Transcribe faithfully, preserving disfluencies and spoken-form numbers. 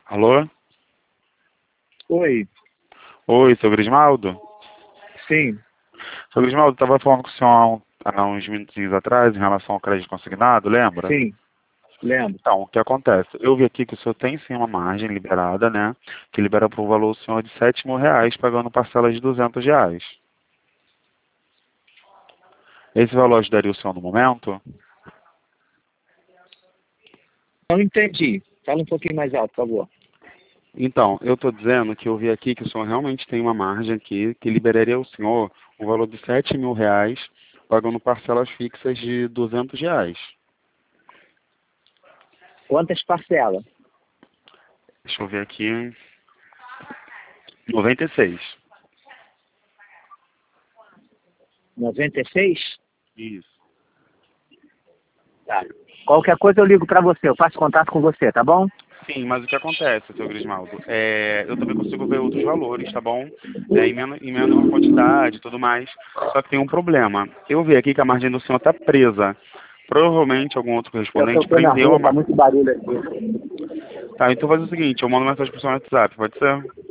Alô? Oi, Oi, seu Grismaldo? sim, Seu Grismaldo, estava falando com o senhor há um- há uns minutinhos atrás em relação ao crédito consignado, lembra? sim, lembro. Então, o que acontece? Eu vi aqui que o senhor tem sim uma margem liberada, né? Que libera para o valor o senhor de sete mil reais, pagando parcelas de duzentos reais. Esse valor ajudaria o senhor no momento? Não entendi. Fala um pouquinho mais alto, por favor. Então, eu estou dizendo que eu vi aqui que o senhor realmente tem uma margem aqui que liberaria o senhor o valor de sete mil reais, pagando parcelas fixas de duzentos reais. Quantas parcelas? Deixa eu ver aqui. noventa e seis. noventa e seis? Isso. Tá. Qualquer coisa eu ligo para você, eu faço contato com você, tá bom? Sim, mas o que acontece, seu Grismaldo? É, eu também consigo ver outros valores, tá bom? É, em, menos, em menor quantidade e tudo mais. Só que tem um problema. Eu vi aqui que a margem do senhor está presa. Provavelmente algum outro Eu correspondente tô na prendeu a rua, tá margem. muito barulho aqui. Tá, então faz o seguinte, eu mando mensagem pro seu WhatsApp, pode ser?